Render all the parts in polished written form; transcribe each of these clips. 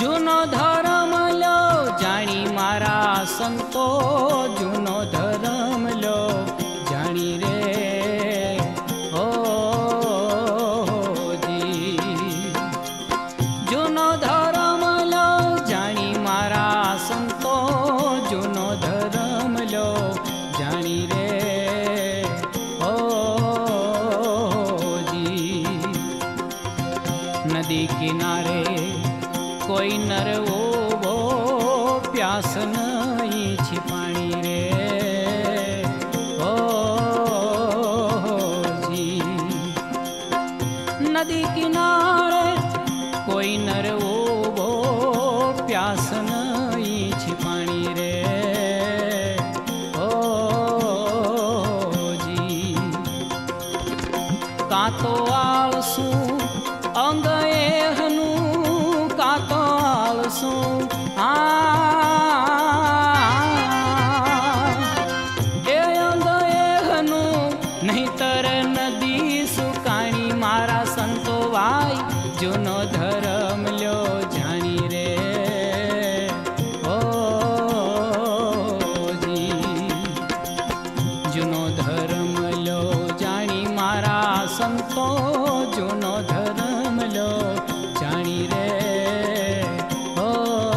Juno धर्म लो जाणी मारा संतो, जूनो धर्म लो जाणी रे हो जी। जूनो धर्म लो जाणी मारा संतो, जूनो धर्म लो जाणी रे हो जी। नदी किनारे कोई नर वो प्यास नहीं छिपाणी रे ओ जी। नदी किनारे कोई नर वो प्यास नहीं छिपाणी रे ओ जी। का तो आलसू अंग एहनु, का तो आलसू ए अंग एहनु, नहीं तर नदी सुकाणी मारा संतो भाई, जूनो धर्म लो जाणी रे ओ जी। जूनो धर्म लो जाणी मारा संतो, जूनो धर्म लो जाणी रे ओ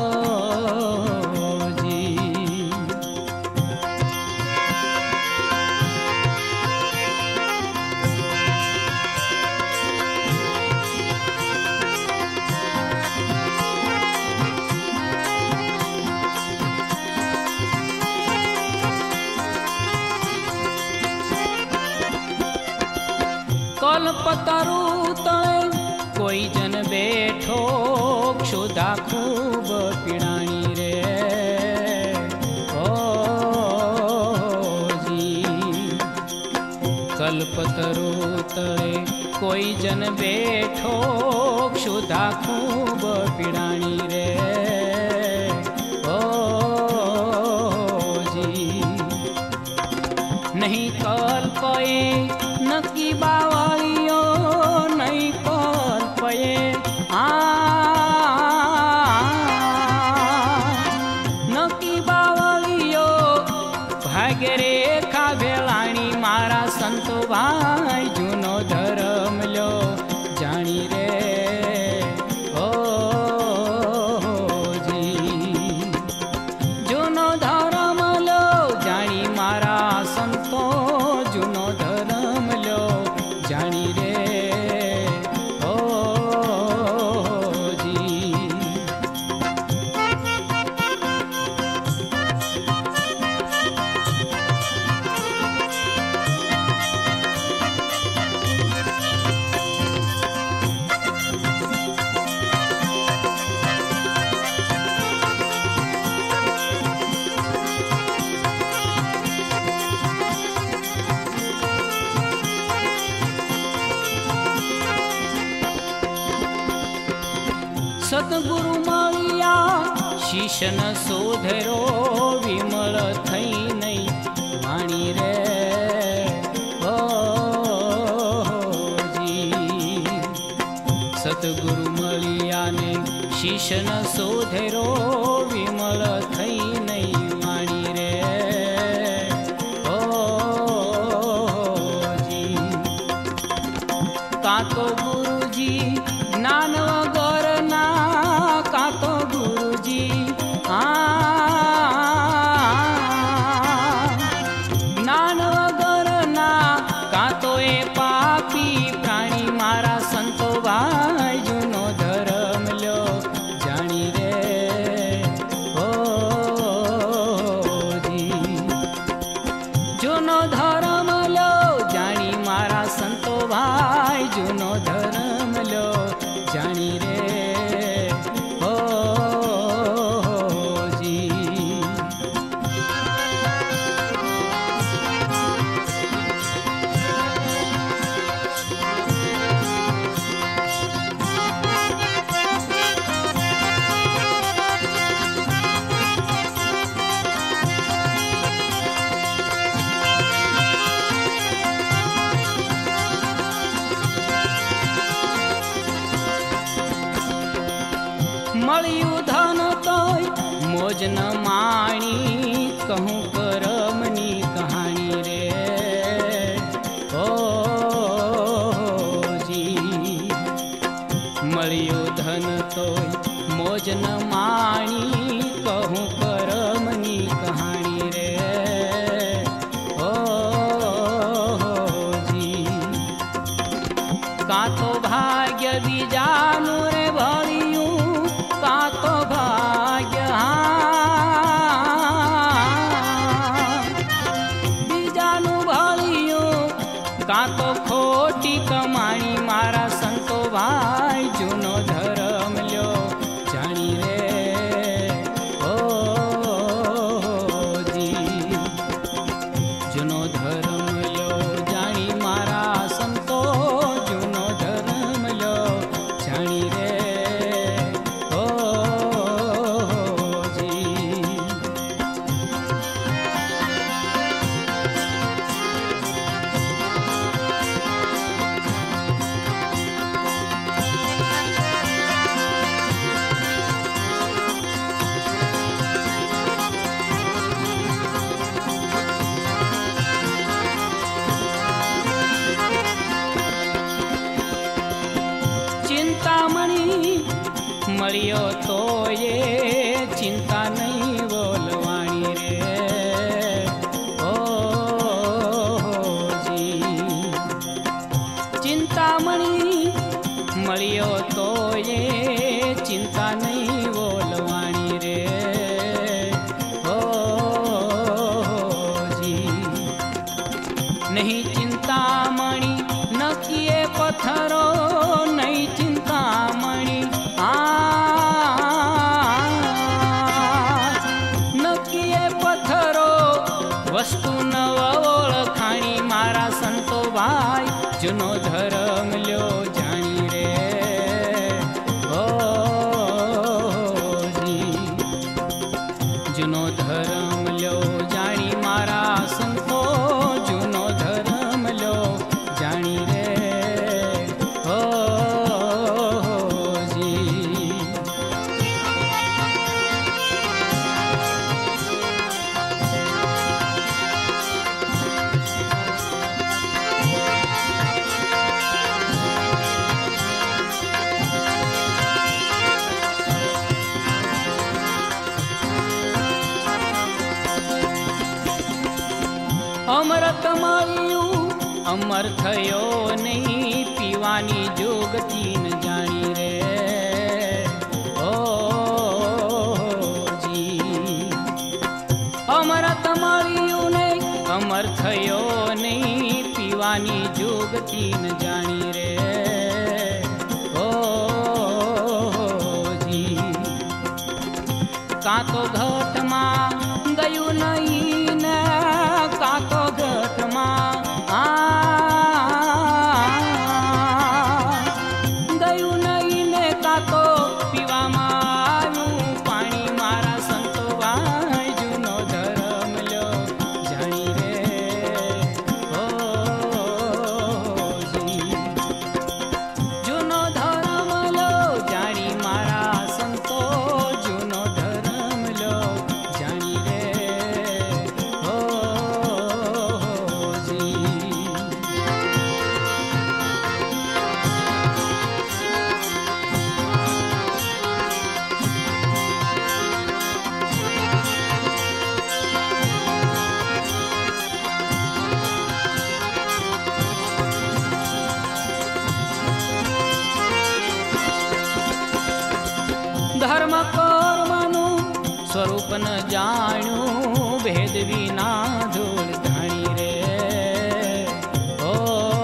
जी। कल्पतरु तळे कोई जन बैठो, क्षुधा खूब पीड़ाणी रे ओ जी। कल्पतरु तळे कोई जन बैठो, क्षुधा खूब पीड़ाणी रे ओ जी। नहीं कल्पए नकी बावलियो, नहीं कल्पए नकी बावलियो, भाग्य रेखा भेलाणी मारा संतो भाई, जूनो धर्म लो जाणी रे ओ जी। जूनो धर्म लो जाणी मारा संतो, जूनो धर्म लो जाणी रे ओ जी। सतगुरु मळिया शीशन सोधरो, विमल थई नहीं वाणी रे ओ जी। सतगुरु मळिया ने शीशन सोधरो, विमल थई नहीं वाणी रे ओ जी। का तो गुरुजी ज्ञान वगर ना, का तो गुरुजी ज्ञान वगर ना, का तो ए पापी प्राणी मारा संतो भाई, जूनो धर्म लो जाणी रे મળ્યું ધન તોય મોજ ન માણી કહું કરમની કહાણી રે ઓ જી મળ્યું ધન તોય મોજ ન માણી કહું કરમની કહાણી રે ઓ જી કાં તો ભાગ્ય બીજાનું રે ભળ્યું કાં તો ભાગ્ય બીજાનું ભળ્યું કાં તો ખોટી કમાણી મારા સંતો ભાઈ જૂનો ધર્મ લ્યો જાણી રે ઓ જી જૂનો ધર્મ લ્યો જાણી મારા સંતો જૂનો ધર્મ લ્યો જાણી રે ઓ જી ચિંતામણી મળ્યો તો એ ચિંતા નહીં બોલવાણી રે ઓ જી ચિંતામણી મળ્યો તો એ ચિંતા નહીં બોલવાણી રે ઓ જી નહીં ચિંતામણી નકીએ પથ્થરો નહીં ચિંતામણી નકીએ પથ્થરો વસ્તુ નવ ઓળખાણી મારા સંતો ભાઈ જૂનો ધર્મ લ્યો જાણી રે ઓ જી જૂનો ધર્મ લ્યો જાણી મારા સંતો જૂનો ધર્મ લ્યો જાણી રે ઓ જી અમૃત મળ્યું અમર થયો નહીં પીવાની જોગતી ન જાણી રે ઓ જી અમૃત મળ્યું નહીં અમર થયો નહીં પીવાની જોગતી ન જાણી રે ઓ જી કાં તો ઘટમાં ગયું નહીં ને કાં તો ઘટમાં ગયું નહીં ને કાં તો પીવામાં આવ્યું પાણી મારા સંતો ભાઈ જૂનો ધર્મ લ્યો જાણી રે ઓ જી જૂનો ધર્મ લ્યો જાણી મારા સંતો જૂનો ધર્મ લ્યો જાણી રે ઓ જી ધર્મ કર્મનું સ્વરૂપ ન જાણ્યું ભેદ વિના ધૂળ ધાણી રે ઓ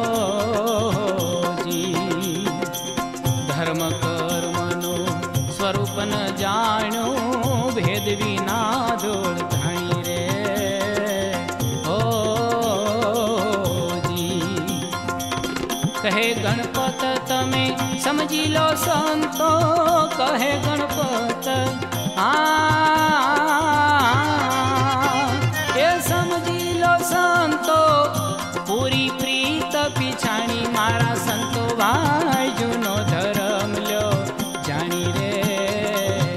જી ધર્મ કર્મનું સ્વરૂપ ન જાણ્યું ભેદ વિના ધૂળ ધાણી રે ઓ જી કહે ગણપત તમે સમજી લો સંતો કહે ગણપત એ સમજી લો સંતો પૂરી પ્રીત પીછાણી મારા સંતો ભાઈ જૂનો ધર્મ લ્યો જાણી રે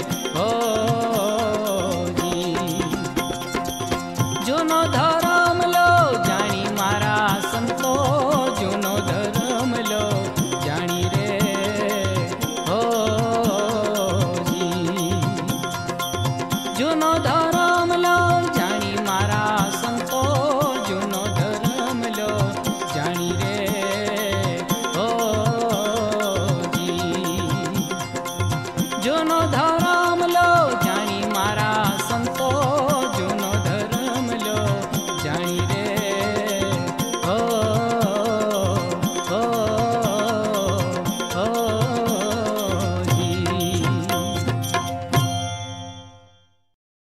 જૂનો ધર્મ